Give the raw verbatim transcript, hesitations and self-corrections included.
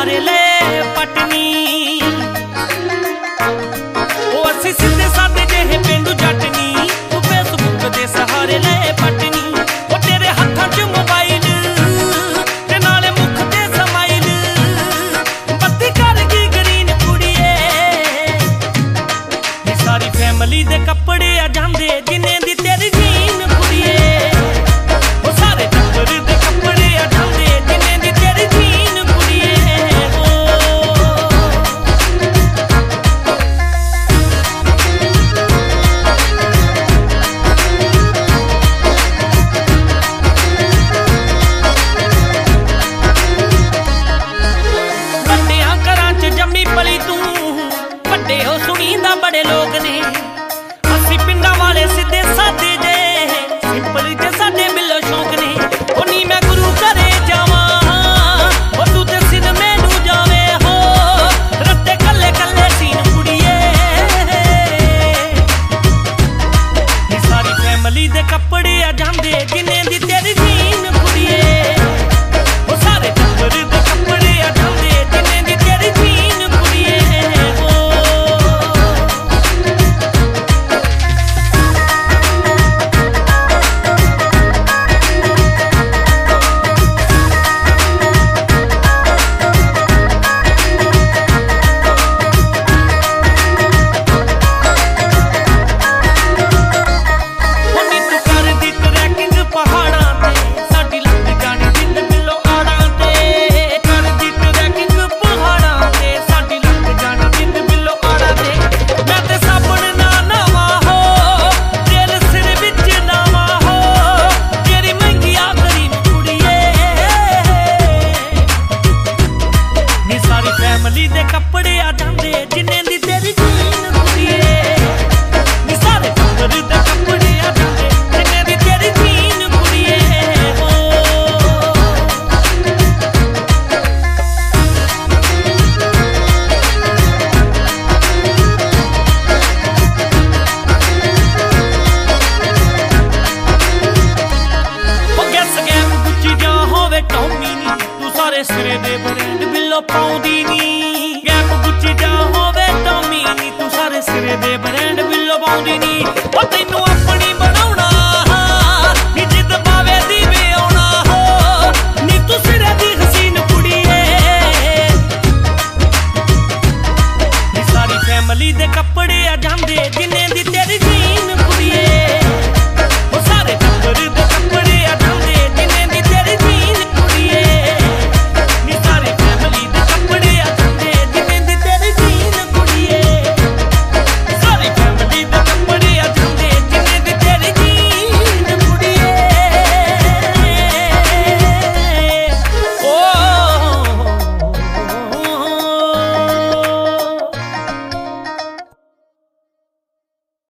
सहारे ले पटनी ओ असी सीधे साधे जेहे पेंडू जटनी तू फेसबुक दे सहारे ले पटनी ओ तेरे हत्थां च मोबाइल ते नाले मुख ते समाइल बत्ती कर गई ग्रीन कुड़िए ये सारी फैमिली दे कपड़े आ जांदे जिन्ने दी तेरी जीन कुड़िए ओ सारे टब्बर दे कपड़े आ जांदे जिन्ने दी तेरी जीन कुड़िए ਵੱਡਿਆਂ ਘਰਾਂ ਚ ਜੰਮੀ ਪਲੀ ਤੂੰ ਵੱਡੇ ਹੋ ਸੁਣੀਂਦਾ ਬੜੇ ਲੋਕ ਨੇ ਅਸੀਂ ਪਿੰਡਾਂ ਵਾਲੇ ਸਿੱਧੇ ਸਾਦੇ ਜੇ ਸਿੰਪਲ ਤੇ ਸਾਡੇ ਬਿੱਲੋ ਸ਼ੌਕ ਨੇ ਉਹ ਨੀ ਮੈਂ ਗੁਰੂ ਘਰੇ ਜਾਵਾਂ ਉਹ ਤੂੰ ਤੇ ਸਿਨਮੇ ਨੂੰ ਜਾਵੇ ਹੋ ਰੱਤੇ ਕੱਲੇ ਕੱਲੇ ਸੀਨ ਕੁੜੀਏ ਇਹ ਸਾਰੀ ਫੈਮਿਲੀ ਦੇ ਕੱਪੜੇ ਆ ਜਾਂਦੇ ਜਿੰਨੇ ਦੀ ਤੇਰੀ ਜੀਨ ਕੁੜੀਏ ਉਹ ਸਾਰੇ ਟੱਬਰ ਦੇ ਕੱਪੜੇ ਆ ਜਾਂਦੇ ਜਿੰਨੇ ਦੀ ਤੇਰੀ ਜੀਨ ਕੁੜੀਏ ਫੈਮਿਲੀ ਦੇ ਕੱਪੜੇ ਆ ਜਾਂਦੇ ਜਿੰਨੇ ਦੀ ਤੇਰੀ ਜੀਨ ਕੁੜੀਏ ਨੀ ਸਾਰੇ ਟੱਬਰ ਦੇ ਕੱਪੜੇ ਆ ਜਾਂਦੇ ਜਿੰਨੇ ਦੀ ਤੇਰੀ ਜੀਨ ਕੁੜੀਏ ਉਹ ਗੈਸ ਗੈਮ ਗੁੱਚੀ ਜਾਂ ਹੋਵੇ ਟੌਮੀ ਨੀ ਤੂੰ ਸਾਰੇ ਸਿਰੇ ਦੇ ਬ੍ਰਾਂਡ ਬਿੱਲੋ ਪਾਉਂਦੀ ਨੀ ਗੈਪ ਗੁੱਚੀ ਜਾਂ ਹੋਵੇ ਟੌਮੀ ਨੀ ਤੂੰ ਸਾਰੇ ਸਿਰੇ ਦੇ ਬ੍ਰਾਂਡ ਬਿੱਲੋ ਪਾਉਂਦੀ ਨੀ